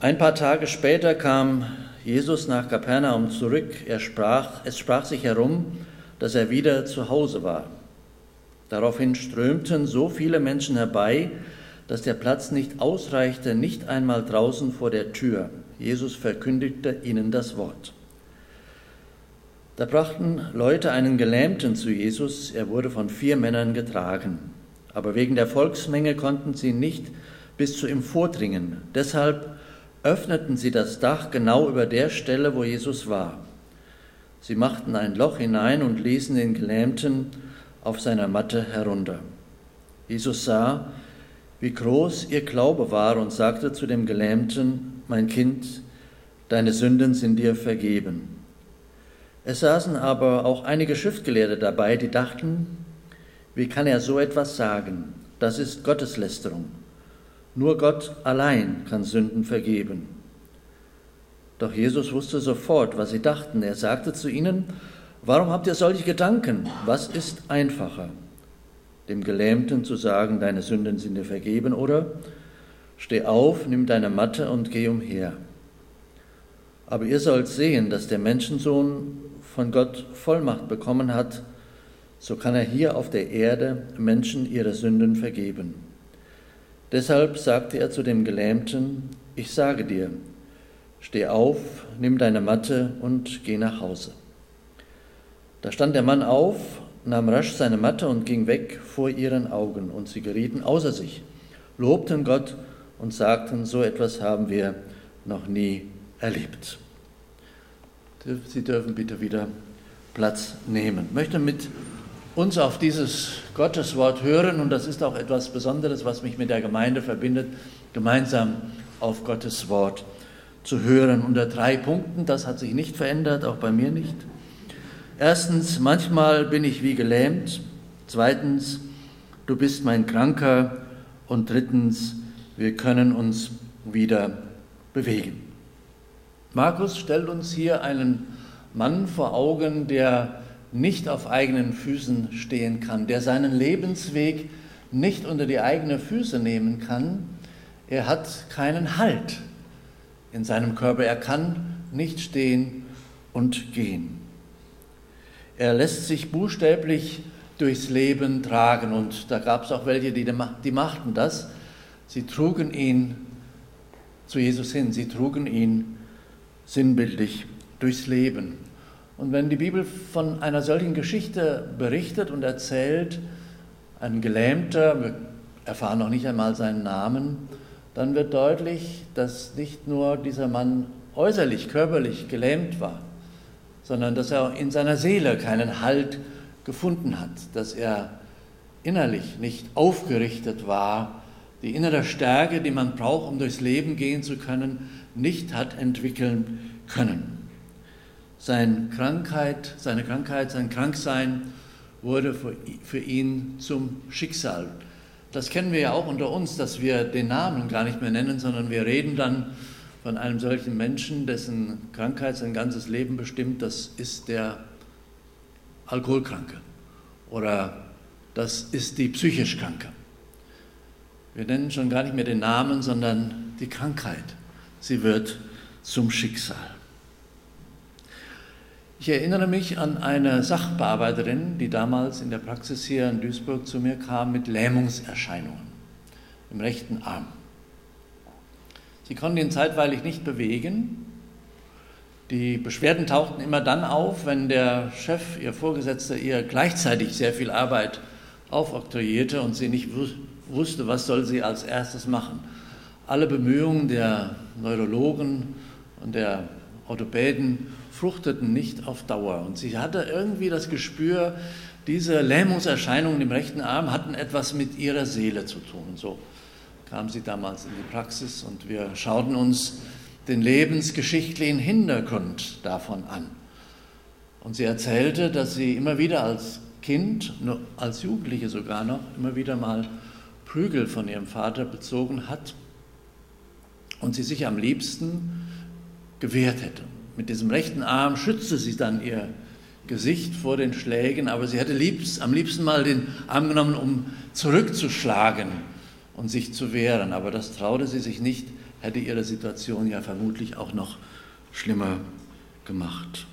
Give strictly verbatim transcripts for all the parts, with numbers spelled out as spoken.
Ein paar Tage später kam Jesus nach Kapernaum zurück. Er sprach, es sprach sich herum, dass er wieder zu Hause war. Daraufhin strömten so viele Menschen herbei, dass der Platz nicht ausreichte, nicht einmal draußen vor der Tür. Jesus verkündigte ihnen das Wort. Da brachten Leute einen Gelähmten zu Jesus. Er wurde von vier Männern getragen. Aber wegen der Volksmenge konnten sie nicht bis zu ihm vordringen. Deshalb öffneten sie das Dach genau über der Stelle, wo Jesus war. Sie machten ein Loch hinein und ließen den Gelähmten auf seiner Matte herunter. Jesus sah, wie groß ihr Glaube war und sagte zu dem Gelähmten: Mein Kind, deine Sünden sind dir vergeben. Es saßen aber auch einige Schriftgelehrte dabei, die dachten: Wie kann er so etwas sagen? Das ist Gotteslästerung. Nur Gott allein kann Sünden vergeben. Doch Jesus wusste sofort, was sie dachten. Er sagte zu ihnen: Warum habt ihr solche Gedanken? Was ist einfacher? Dem Gelähmten zu sagen, deine Sünden sind dir vergeben, oder steh auf, nimm deine Matte und geh umher. Aber ihr sollt sehen, dass der Menschensohn von Gott Vollmacht bekommen hat, so kann er hier auf der Erde Menschen ihre Sünden vergeben. Deshalb sagte er zu dem Gelähmten: Ich sage dir, steh auf, nimm deine Matte und geh nach Hause. Da stand der Mann auf, nahm rasch seine Matte und ging weg vor ihren Augen, und sie gerieten außer sich, lobten Gott und sagten: So etwas haben wir noch nie erlebt. Sie dürfen bitte wieder Platz nehmen. Ich möchte mit uns auf dieses Gotteswort hören, und das ist auch etwas Besonderes, was mich mit der Gemeinde verbindet, gemeinsam auf Gottes Wort zu hören. Unter drei Punkten, das hat sich nicht verändert, auch bei mir nicht. Erstens, manchmal bin ich wie gelähmt. Zweitens, du bist mein Kranker. Und drittens, wir können uns wieder bewegen. Markus stellt uns hier einen Mann vor Augen, der nicht auf eigenen Füßen stehen kann, der seinen Lebensweg nicht unter die eigenen Füße nehmen kann. Er hat keinen Halt in seinem Körper. Er kann nicht stehen und gehen. Er lässt sich buchstäblich durchs Leben tragen, und da gab es auch welche, die, die machten das. Sie trugen ihn zu Jesus hin, sie trugen ihn sinnbildlich durchs Leben. Und wenn die Bibel von einer solchen Geschichte berichtet und erzählt, ein Gelähmter, wir erfahren noch nicht einmal seinen Namen, dann wird deutlich, dass nicht nur dieser Mann äußerlich, körperlich gelähmt war, sondern dass er in seiner Seele keinen Halt gefunden hat, dass er innerlich nicht aufgerichtet war, die innere Stärke, die man braucht, um durchs Leben gehen zu können, nicht hat entwickeln können. Seine Krankheit, seine Krankheit, sein Kranksein wurde für ihn zum Schicksal. Das kennen wir ja auch unter uns, dass wir den Namen gar nicht mehr nennen, sondern wir reden dann von einem solchen Menschen, dessen Krankheit sein ganzes Leben bestimmt. Das ist der Alkoholkranke oder das ist die psychisch Kranke. Wir nennen schon gar nicht mehr den Namen, sondern die Krankheit. Sie wird zum Schicksal. Ich erinnere mich an eine Sachbearbeiterin, die damals in der Praxis hier in Duisburg zu mir kam mit Lähmungserscheinungen im rechten Arm. Sie konnte ihn zeitweilig nicht bewegen. Die Beschwerden tauchten immer dann auf, wenn der Chef, ihr Vorgesetzter, ihr gleichzeitig sehr viel Arbeit aufoktroyierte und sie nicht wusste, was soll sie als erstes machen. Alle Bemühungen der Neurologen und der Orthopäden fruchteten nicht auf Dauer. Und sie hatte irgendwie das Gespür, diese Lähmungserscheinungen im rechten Arm hatten etwas mit ihrer Seele zu tun. So kam sie damals in die Praxis und wir schauten uns den lebensgeschichtlichen Hintergrund davon an. Und sie erzählte, dass sie immer wieder als Kind, als Jugendliche sogar noch, immer wieder mal Prügel von ihrem Vater bezogen hat und sie sich am liebsten gewehrt hätte. Mit diesem rechten Arm schützte sie dann ihr Gesicht vor den Schlägen, aber sie hätte liebst, am liebsten mal den Arm genommen, um zurückzuschlagen und sich zu wehren. Aber das traute sie sich nicht, hätte ihre Situation ja vermutlich auch noch schlimmer gemacht.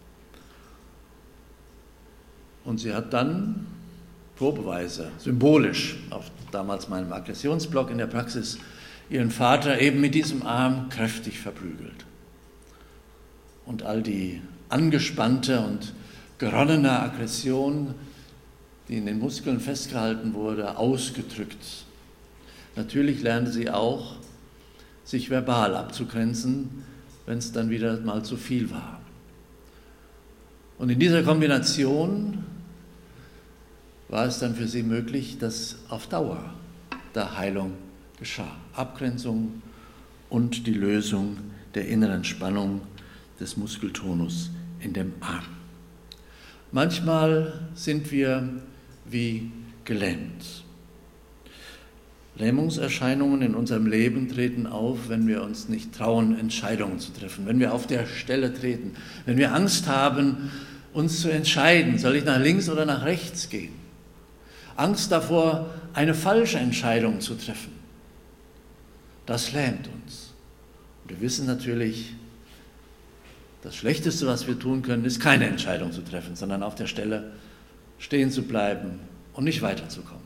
Und sie hat dann probeweise, symbolisch, auf damals meinem Aggressionsblock in der Praxis, ihren Vater eben mit diesem Arm kräftig verprügelt. Und all die angespannte und geronnene Aggression, die in den Muskeln festgehalten wurde, ausgedrückt. Natürlich lernte sie auch, sich verbal abzugrenzen, wenn es dann wieder mal zu viel war. Und in dieser Kombination war es dann für sie möglich, dass auf Dauer der Heilung geschah. Abgrenzung und die Lösung der inneren Spannung des Muskeltonus in dem Arm. Manchmal sind wir wie gelähmt. Lähmungserscheinungen in unserem Leben treten auf, wenn wir uns nicht trauen, Entscheidungen zu treffen, wenn wir auf der Stelle treten, wenn wir Angst haben, uns zu entscheiden, soll ich nach links oder nach rechts gehen? Angst davor, eine falsche Entscheidung zu treffen. Das lähmt uns. Und wir wissen natürlich, das Schlechteste, was wir tun können, ist keine Entscheidung zu treffen, sondern auf der Stelle stehen zu bleiben und nicht weiterzukommen.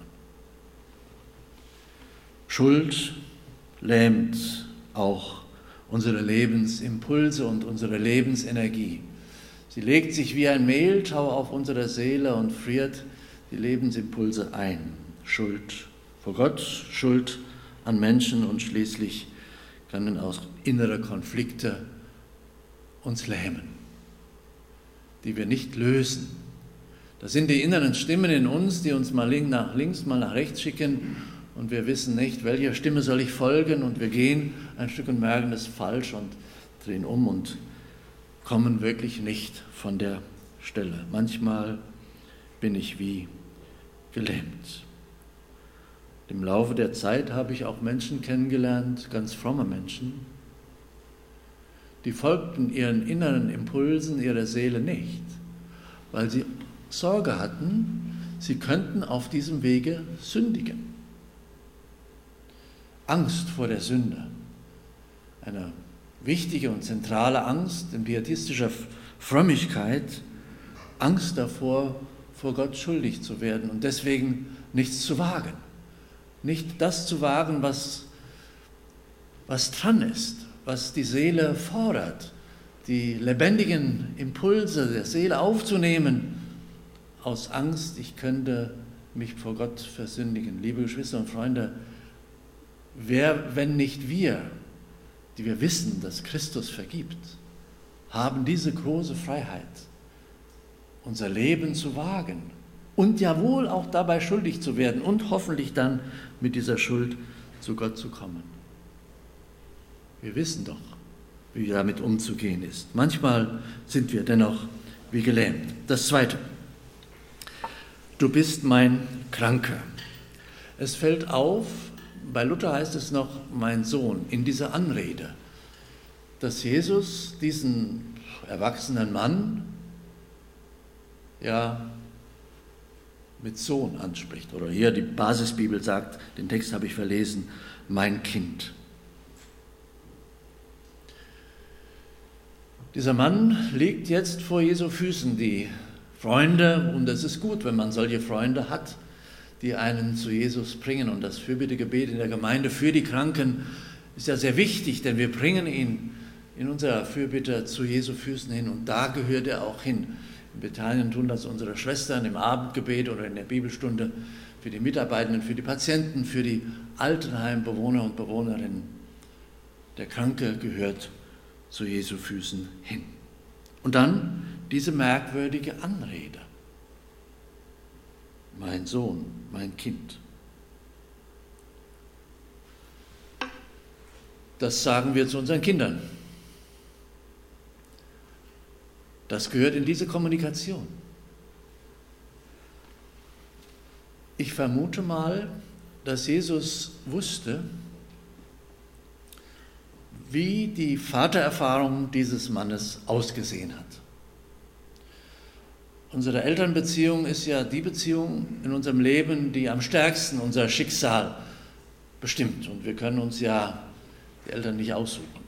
Schuld lähmt auch unsere Lebensimpulse und unsere Lebensenergie. Sie legt sich wie ein Mehltau auf unsere Seele und friert die Lebensimpulse ein. Schuld vor Gott, Schuld an Menschen und schließlich können auch innere Konflikte uns lähmen, die wir nicht lösen. Das sind die inneren Stimmen in uns, die uns mal nach links, mal nach rechts schicken und wir wissen nicht, welcher Stimme soll ich folgen und wir gehen ein Stück und merken, das ist falsch und drehen um und kommen wirklich nicht von der Stelle. Manchmal bin ich wie gelähmt. Im Laufe der Zeit habe ich auch Menschen kennengelernt, ganz fromme Menschen, die folgten ihren inneren Impulsen ihrer Seele nicht, weil sie Sorge hatten, sie könnten auf diesem Wege sündigen. Angst vor der Sünde, eine wichtige und zentrale Angst in pietistischer Frömmigkeit, Angst davor, vor Gott schuldig zu werden und deswegen nichts zu wagen. Nicht das zu wagen, was, was dran ist, was die Seele fordert, die lebendigen Impulse der Seele aufzunehmen, aus Angst, ich könnte mich vor Gott versündigen. Liebe Geschwister und Freunde, wer, wenn nicht wir, die wir wissen, dass Christus vergibt, haben diese große Freiheit, unser Leben zu wagen und ja wohl auch dabei schuldig zu werden und hoffentlich dann mit dieser Schuld zu Gott zu kommen. Wir wissen doch, wie damit umzugehen ist. Manchmal sind wir dennoch wie gelähmt. Das Zweite. Du bist mein Kranker. Es fällt auf, bei Luther heißt es noch, mein Sohn, in dieser Anrede, dass Jesus diesen erwachsenen Mann ja mit Sohn anspricht. Oder hier die Basisbibel sagt, den Text habe ich verlesen, mein Kind. Dieser Mann liegt jetzt vor Jesu Füßen. Die Freunde, und es ist gut, wenn man solche Freunde hat, die einen zu Jesus bringen. Und das Fürbittegebet in der Gemeinde für die Kranken ist ja sehr wichtig, denn wir bringen ihn in unserer Fürbitte zu Jesu Füßen hin und da gehört er auch hin. In Bethanien tun das unsere Schwestern im Abendgebet oder in der Bibelstunde für die Mitarbeitenden, für die Patienten, für die Altenheimbewohner und Bewohnerinnen. Der Kranke gehört zu Jesu Füßen hin. Und dann diese merkwürdige Anrede. Mein Sohn, mein Kind. Das sagen wir zu unseren Kindern. Das gehört in diese Kommunikation. Ich vermute mal, dass Jesus wusste, wie die Vatererfahrung dieses Mannes ausgesehen hat. Unsere Elternbeziehung ist ja die Beziehung in unserem Leben, die am stärksten unser Schicksal bestimmt. Und wir können uns ja die Eltern nicht aussuchen.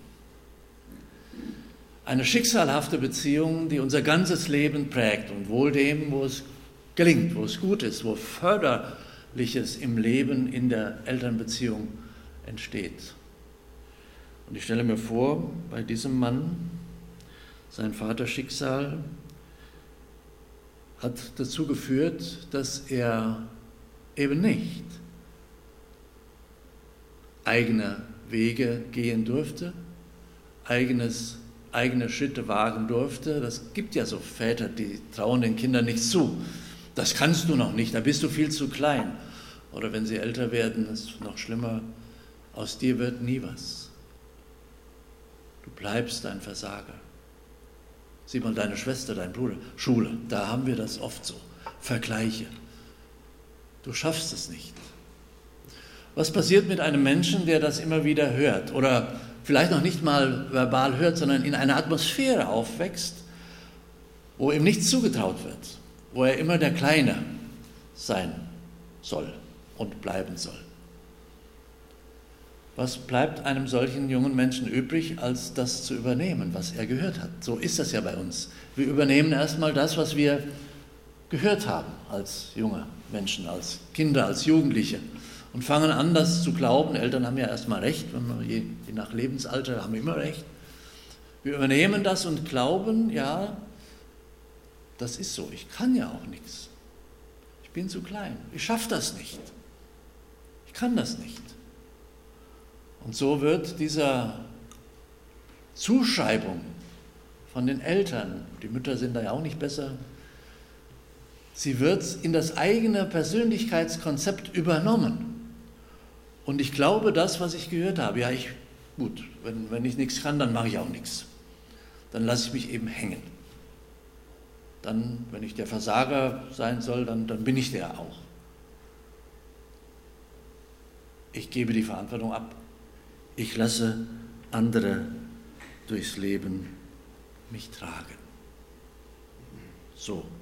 Eine schicksalhafte Beziehung, die unser ganzes Leben prägt und wohl dem, wo es gelingt, wo es gut ist, wo Förderliches im Leben in der Elternbeziehung entsteht. Und ich stelle mir vor, bei diesem Mann, sein Vaterschicksal hat dazu geführt, dass er eben nicht eigene Wege gehen durfte, eigenes, eigene Schritte wagen durfte. Das gibt ja so Väter, die trauen den Kindern nicht zu. Das kannst du noch nicht, da bist du viel zu klein. Oder wenn sie älter werden, ist es noch schlimmer, aus dir wird nie was. Du bleibst ein Versager. Sieh mal deine Schwester, dein Bruder, Schule, da haben wir das oft so. Vergleiche. Du schaffst es nicht. Was passiert mit einem Menschen, der das immer wieder hört oder vielleicht noch nicht mal verbal hört, sondern in einer Atmosphäre aufwächst, wo ihm nichts zugetraut wird, wo er immer der Kleine sein soll und bleiben soll? Was bleibt einem solchen jungen Menschen übrig, als das zu übernehmen, was er gehört hat? So ist das ja bei uns. Wir übernehmen erstmal das, was wir gehört haben als junge Menschen, als Kinder, als Jugendliche und fangen an, das zu glauben. Eltern haben ja erstmal recht, wenn wir je, je nach Lebensalter haben wir immer recht. Wir übernehmen das und glauben, ja, das ist so, ich kann ja auch nichts. Ich bin zu klein, ich schaffe das nicht. Ich kann das nicht. Und so wird dieser Zuschreibung von den Eltern, die Mütter sind da ja auch nicht besser, sie wird in das eigene Persönlichkeitskonzept übernommen. Und ich glaube, das, was ich gehört habe, ja, ich, gut, wenn, wenn ich nichts kann, dann mache ich auch nichts. Dann lasse ich mich eben hängen. Dann, wenn ich der Versager sein soll, dann, dann bin ich der auch. Ich gebe die Verantwortung ab. Ich lasse andere durchs Leben mich tragen. So.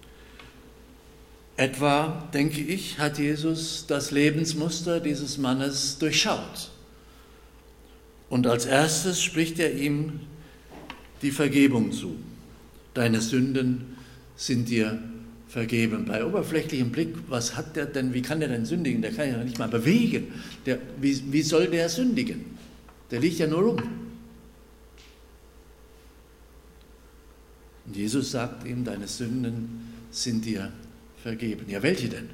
Etwa, denke ich, hat Jesus das Lebensmuster dieses Mannes durchschaut. Und als erstes spricht er ihm die Vergebung zu. Deine Sünden sind dir vergeben. Bei oberflächlichem Blick, was hat der denn, wie kann der denn sündigen? Der kann ja nicht mal bewegen. Der, wie, wie soll der sündigen? Der liegt ja nur rum. Und Jesus sagt ihm, deine Sünden sind dir vergeben. Ja, welche denn?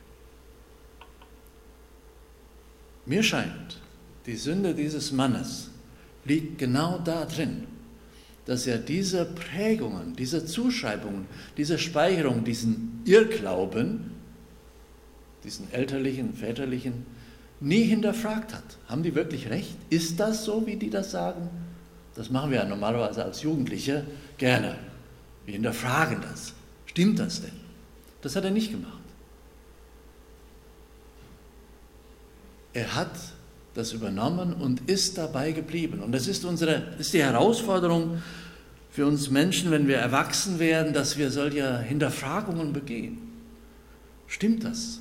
Mir scheint, die Sünde dieses Mannes liegt genau da drin, dass er diese Prägungen, diese Zuschreibungen, diese Speicherung, diesen Irrglauben, diesen elterlichen, väterlichen, nie hinterfragt hat. Haben die wirklich recht? Ist das so, wie die das sagen? Das machen wir ja normalerweise als Jugendliche gerne. Wir hinterfragen das. Stimmt das denn? Das hat er nicht gemacht. Er hat das übernommen und ist dabei geblieben. Und das ist unsere, ist die Herausforderung für uns Menschen, wenn wir erwachsen werden, dass wir solche Hinterfragungen begehen. Stimmt das?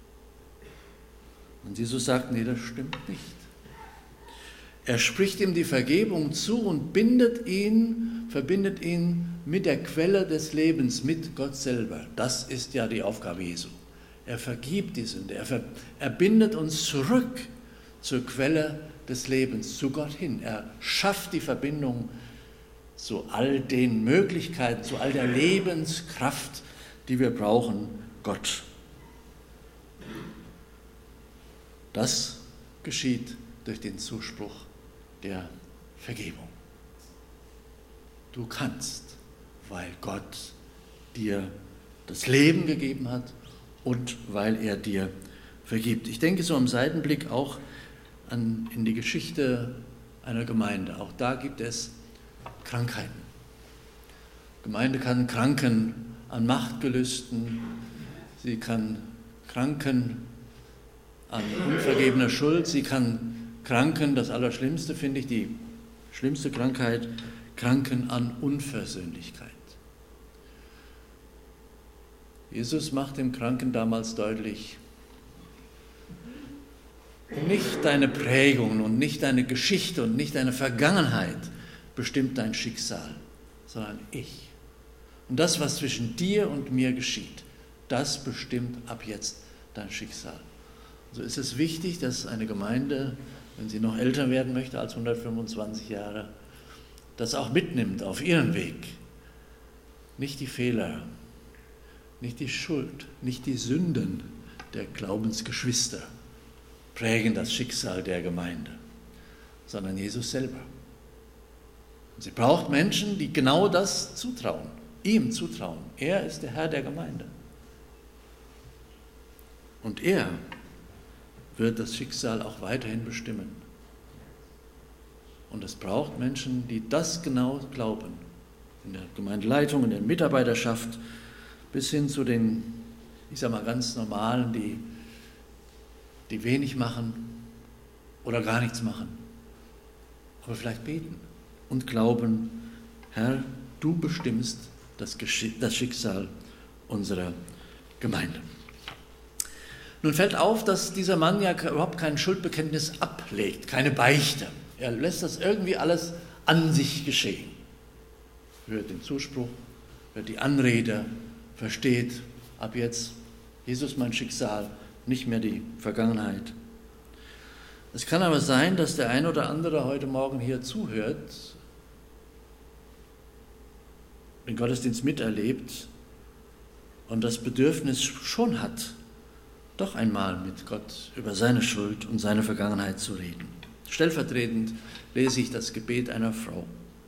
Und Jesus sagt, nee, das stimmt nicht. Er spricht ihm die Vergebung zu und bindet ihn, verbindet ihn mit der Quelle des Lebens, mit Gott selber. Das ist ja die Aufgabe Jesu. Er vergibt die Sünde, er, ver, er bindet uns zurück zur Quelle des Lebens, zu Gott hin. Er schafft die Verbindung zu all den Möglichkeiten, zu all der Lebenskraft, die wir brauchen, Gott. Das geschieht durch den Zuspruch der Vergebung. Du kannst, weil Gott dir das Leben gegeben hat und weil er dir vergibt. Ich denke so im Seitenblick auch an, in die Geschichte einer Gemeinde. Auch da gibt es Krankheiten. Die Gemeinde kann Kranken an Machtgelüsten, sie kann Kranken an unvergebener Schuld, sie kann Kranken, das Allerschlimmste finde ich, die schlimmste Krankheit, Kranken an Unversöhnlichkeit. Jesus macht dem Kranken damals deutlich, Nicht deine Prägungen und nicht deine Geschichte und nicht deine Vergangenheit bestimmt dein Schicksal, sondern ich. Und das, was zwischen dir und mir geschieht, das bestimmt ab jetzt dein Schicksal. So ist es wichtig, dass eine Gemeinde, wenn sie noch älter werden möchte als hundertfünfundzwanzig Jahre, das auch mitnimmt auf ihren Weg. Nicht die Fehler, nicht die Schuld, nicht die Sünden der Glaubensgeschwister prägen das Schicksal der Gemeinde, sondern Jesus selber. Und sie braucht Menschen, die genau das zutrauen, ihm zutrauen. Er ist der Herr der Gemeinde. Und er wird das Schicksal auch weiterhin bestimmen. Und es braucht Menschen, die das genau glauben. In der Gemeindeleitung, in der Mitarbeiterschaft, bis hin zu den, ich sage mal, ganz normalen, die, die wenig machen oder gar nichts machen. Aber vielleicht beten und glauben, Herr, du bestimmst das, Gesch- das Schicksal unserer Gemeinde. Nun fällt auf, dass dieser Mann ja überhaupt kein Schuldbekenntnis ablegt, keine Beichte. Er lässt das irgendwie alles an sich geschehen. Hört den Zuspruch, hört die Anrede, versteht, ab jetzt, Jesus mein Schicksal, nicht mehr die Vergangenheit. Es kann aber sein, dass der ein oder andere heute Morgen hier zuhört, den Gottesdienst miterlebt und das Bedürfnis schon hat, doch einmal mit Gott über seine Schuld und seine Vergangenheit zu reden. Stellvertretend lese ich das Gebet einer Frau.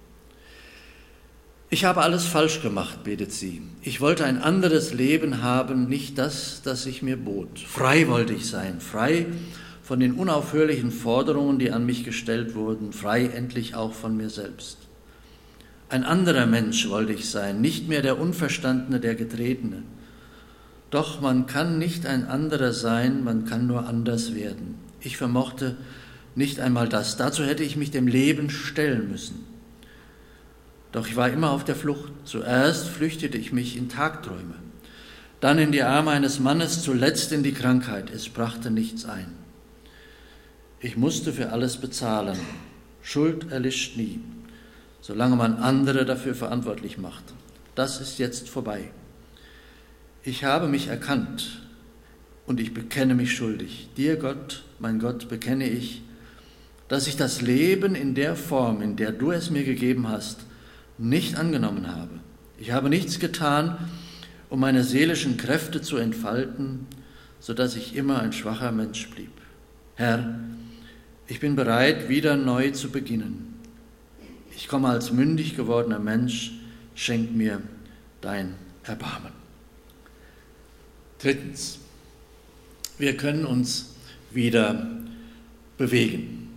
Ich habe alles falsch gemacht, betet sie. Ich wollte ein anderes Leben haben, nicht das, das sich mir bot. Frei wollte ich sein, frei von den unaufhörlichen Forderungen, die an mich gestellt wurden, frei endlich auch von mir selbst. Ein anderer Mensch wollte ich sein, nicht mehr der Unverstandene, der Getretene. Doch man kann nicht ein anderer sein, man kann nur anders werden. Ich vermochte nicht einmal das. Dazu hätte ich mich dem Leben stellen müssen. Doch ich war immer auf der Flucht. Zuerst flüchtete ich mich in Tagträume, dann in die Arme eines Mannes, zuletzt in die Krankheit. Es brachte nichts ein. Ich musste für alles bezahlen. Schuld erlischt nie, solange man andere dafür verantwortlich macht. Das ist jetzt vorbei. Ich habe mich erkannt und ich bekenne mich schuldig. Dir, Gott, mein Gott, bekenne ich, dass ich das Leben in der Form, in der du es mir gegeben hast, nicht angenommen habe. Ich habe nichts getan, um meine seelischen Kräfte zu entfalten, sodass ich immer ein schwacher Mensch blieb. Herr, ich bin bereit, wieder neu zu beginnen. Ich komme als mündig gewordener Mensch, schenk mir dein Erbarmen. Drittens, wir können uns wieder bewegen.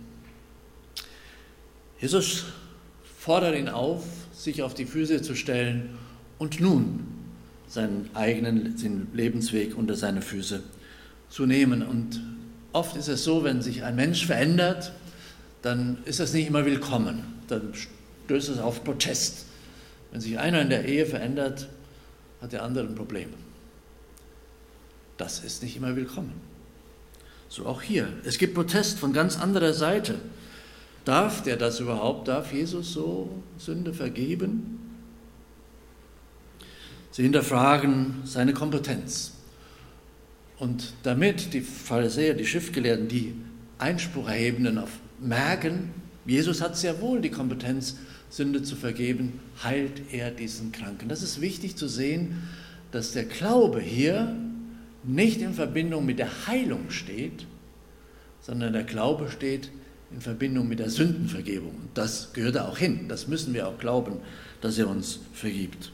Jesus fordert ihn auf, sich auf die Füße zu stellen und nun seinen eigenen Lebensweg unter seine Füße zu nehmen. Und oft ist es so, wenn sich ein Mensch verändert, dann ist das nicht immer willkommen. Dann stößt es auf Protest. Wenn sich einer in der Ehe verändert, hat der andere ein Problem. Das ist nicht immer willkommen. So auch hier. Es gibt Protest von ganz anderer Seite. Darf der das überhaupt? Darf Jesus so Sünde vergeben? Sie hinterfragen seine Kompetenz. Und damit die Pharisäer, die Schriftgelehrten, die Einspruch erhebenden, auf merken, Jesus hat sehr wohl die Kompetenz, Sünde zu vergeben, heilt er diesen Kranken. Das ist wichtig zu sehen, dass der Glaube hier nicht in Verbindung mit der Heilung steht, sondern der Glaube steht in Verbindung mit der Sündenvergebung. Und das gehört da auch hin. Das müssen wir auch glauben, dass er uns vergibt.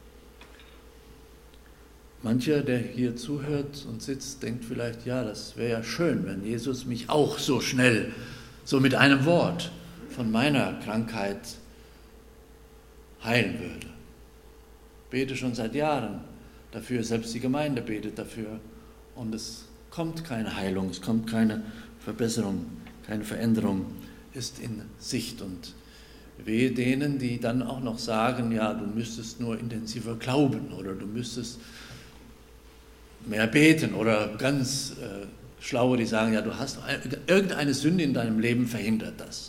Mancher, der hier zuhört und sitzt, denkt vielleicht, ja, das wäre ja schön, wenn Jesus mich auch so schnell, so mit einem Wort von meiner Krankheit heilen würde. Bete schon seit Jahren dafür, selbst die Gemeinde betet dafür und es kommt keine Heilung, es kommt keine Verbesserung, keine Veränderung ist in Sicht. Und wehe denen, die dann auch noch sagen, ja, du müsstest nur intensiver glauben oder du müsstest mehr beten oder ganz äh, Schlaue, die sagen, ja, du hast irgendeine Sünde in deinem Leben verhindert das.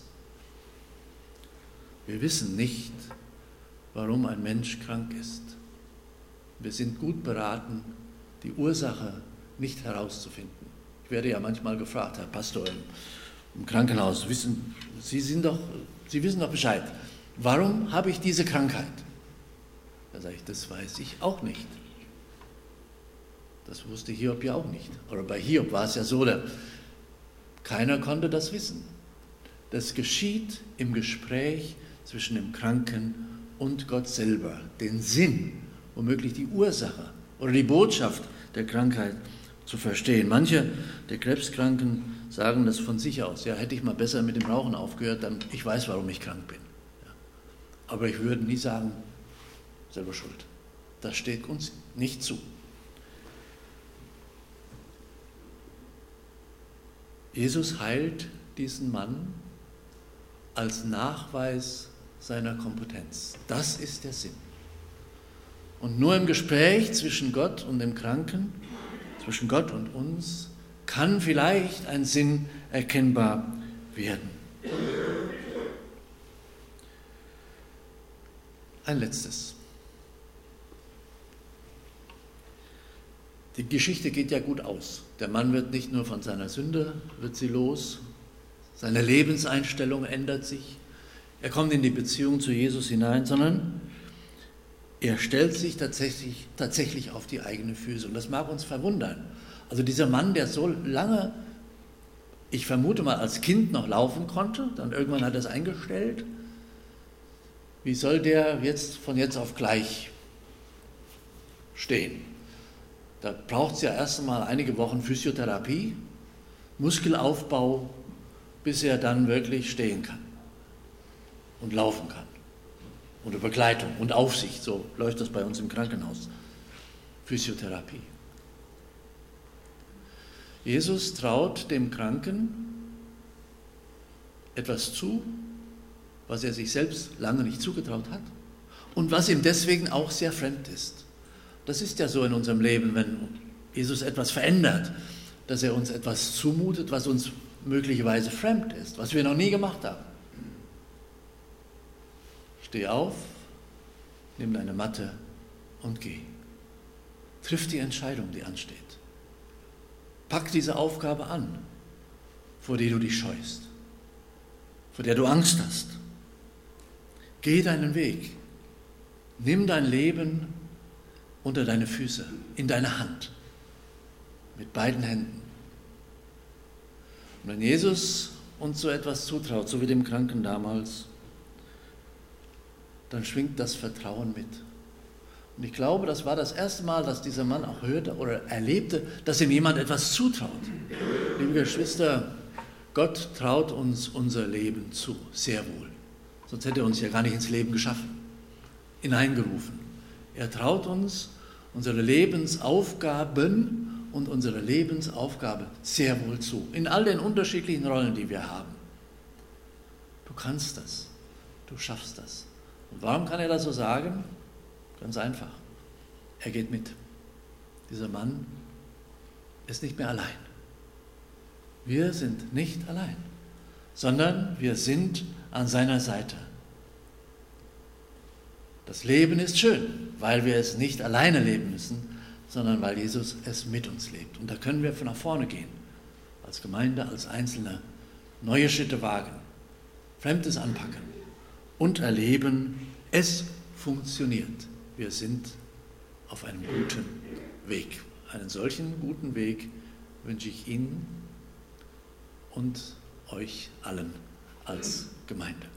Wir wissen nicht, warum ein Mensch krank ist. Wir sind gut beraten, die Ursache nicht herauszufinden. Ich werde ja manchmal gefragt, Herr Pastor, im, im Krankenhaus, wissen, Sie, sind doch, Sie wissen doch Bescheid. Warum habe ich diese Krankheit? Da sage ich, das weiß ich auch nicht. Das wusste Hiob ja auch nicht. Oder bei Hiob war es ja so, der, keiner konnte das wissen. Das geschieht im Gespräch zwischen dem Kranken und Gott selber. Den Sinn, womöglich die Ursache oder die Botschaft der Krankheit zu verstehen. Manche der Krebskranken sagen das von sich aus. Ja, hätte ich mal besser mit dem Rauchen aufgehört, dann ich weiß, warum ich krank bin. Ja. Aber ich würde nie sagen, selber schuld. Das steht uns nicht zu. Jesus heilt diesen Mann als Nachweis seiner Kompetenz. Das ist der Sinn. Und nur im Gespräch zwischen Gott und dem Kranken, zwischen Gott und uns, kann vielleicht ein Sinn erkennbar werden. Ein letztes. Die Geschichte geht ja gut aus. Der Mann wird nicht nur von seiner Sünde, wird sie los, seine Lebenseinstellung ändert sich, er kommt in die Beziehung zu Jesus hinein, sondern er stellt sich tatsächlich, tatsächlich auf die eigenen Füße. Und das mag uns verwundern. Also dieser Mann, der so lange, ich vermute mal als Kind noch laufen konnte, dann irgendwann hat er es eingestellt, wie soll der jetzt von jetzt auf gleich stehen? Da braucht es ja erst einmal einige Wochen Physiotherapie, Muskelaufbau, bis er dann wirklich stehen kann und laufen kann. Unter Begleitung und Aufsicht, so läuft das bei uns im Krankenhaus. Physiotherapie. Jesus traut dem Kranken etwas zu, was er sich selbst lange nicht zugetraut hat und was ihm deswegen auch sehr fremd ist. Das ist ja so in unserem Leben, wenn Jesus etwas verändert, dass er uns etwas zumutet, was uns möglicherweise fremd ist, was wir noch nie gemacht haben. Steh auf, nimm deine Matte und geh. Triff die Entscheidung, die ansteht. Pack diese Aufgabe an, vor der du dich scheust, vor der du Angst hast. Geh deinen Weg. Nimm dein Leben unter deine Füße, in deine Hand, mit beiden Händen. Und wenn Jesus uns so etwas zutraut, so wie dem Kranken damals, dann schwingt das Vertrauen mit. Und ich glaube, das war das erste Mal, dass dieser Mann auch hörte oder erlebte, dass ihm jemand etwas zutraut. Liebe Geschwister, Gott traut uns unser Leben zu, sehr wohl. Sonst hätte er uns ja gar nicht ins Leben geschaffen, hineingerufen. Er traut uns unsere Lebensaufgaben und unsere Lebensaufgabe sehr wohl zu, in all den unterschiedlichen Rollen, die wir haben. Du kannst das, du schaffst das. Und warum kann er das so sagen? Ganz einfach. Er geht mit. Dieser Mann ist nicht mehr allein. Wir sind nicht allein, sondern wir sind an seiner Seite. Das Leben ist schön, weil wir es nicht alleine leben müssen, sondern weil Jesus es mit uns lebt. Und da können wir nach vorne gehen, als Gemeinde, als Einzelne, neue Schritte wagen, Fremdes anpacken und erleben, es funktioniert. Wir sind auf einem guten Weg. Einen solchen guten Weg wünsche ich Ihnen und euch allen als Gemeinde.